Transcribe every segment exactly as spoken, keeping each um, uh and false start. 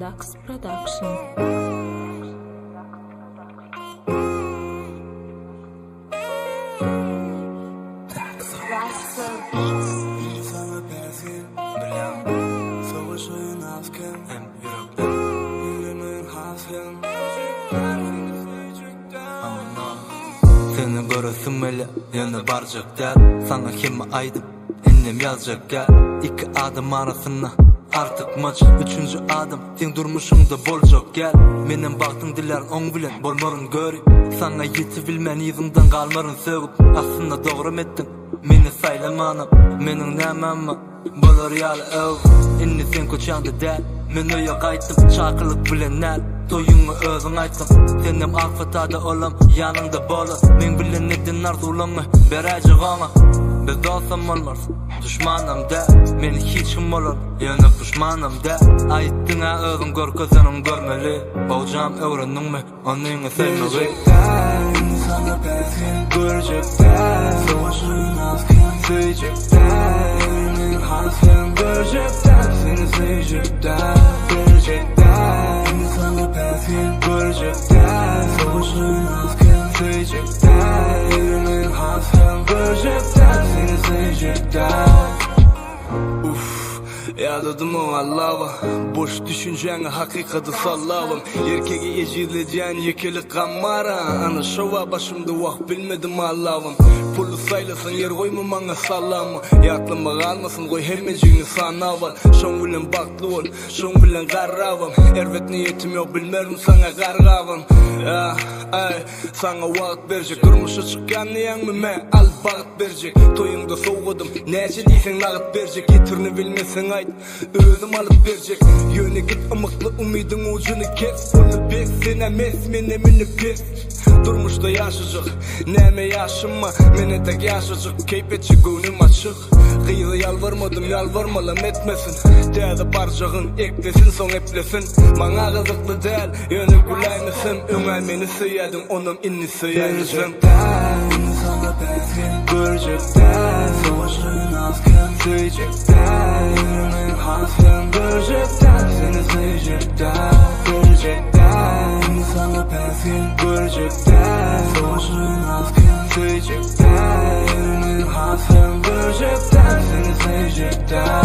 Dax Production. Seni göresim ele yana barcak der. Sana kim aydım ennem yazacak gel. İki adım arasında artık maç. Üçüncü adım sen durmuşunda bolacak gel. Menin baktın dilerin on bilen bolmarın görüp. Sana yeti bilmen yüzümden kalmarın sevip. Aslında doğru ettin meni saylamanım. Menin nemem mi bolur yalı ev. Inni sen koçanda der. Men öye qaytım çakılık bilen nel. Toyunu özün aytım. Senem alfatada olam yanında bola. Men bilen nedin arzulamı beracı gama. Biz olsam olmaz düşmanım da. Men hiç kim olur yana pişmanım da. Aytdın ha özün gör gözünün görmeli. Bavcam öğrendin mi onunla sevmeli. Gelecekten sana bezgin görecekten. Savaşın azken söyleyecekten. Evrenin hasken görecekten. Seni sevecekten. Gelecekten sana bezgin görecekten. Savaşın azken söyleyecekten. Evrenin hasken görecekten. Seni sevecekten. Uff, yadadım o Allah'a. Boş düşünceni hakikati sallavım. Erkeği ecileceğin yekeli kamara. Ana şova başımda vah bilmedim Allah'ım. Pulu saylasın yer koyma bana sallamı. Yaklıma kalmasın koy hemmeciğini sana var. Şon bilen baklı ol, şon bilen garravam. Ervet niyetim yok bilmerim sana gargavam. Ah, ay, sana vakit verecek. Durmuşa çıkan niyan mı me al bağıt verecek. Toyunda soğudum nece deysen lağıt verecek. Getirini bilmesen ayt özüm alıp verecek. Yöne git ımıklı umidin ucunu kes. Onu pek sen emes men emini pes. Durmuşta yaşayacak neme yaşıma. Mene tek yaşayacak keyfetçi gönlüm açık. Kıyıda yalvarmadım yalvarmalam etmesin. Değerli barcağın eklesin son eplesin. Bana kızıklı değil yönü gülaymışsın. Öngel beni sıyadın onun inni sıyaymışsın. Gelecekten sana bezgin görecekten. Savaşın azken söyleyecekten. Evrenin hasken görecekten. Seni sevecekten. Gelecekten sana bezgin görecekten. Savaşın azken söyleyecekten. Evrenin hasken görecekten. Seni sevecekten.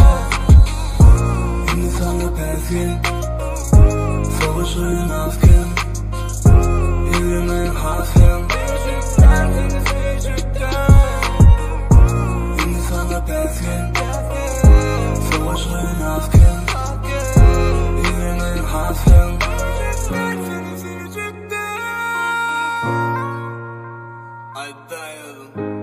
Sana bezgin savaşın azken. Evrenin hasken görecekten. Seni sevecekten. Sana bezgin savaşın azken. Evrenin hasken görecekten. Seni sevecekten. Ay dayadım.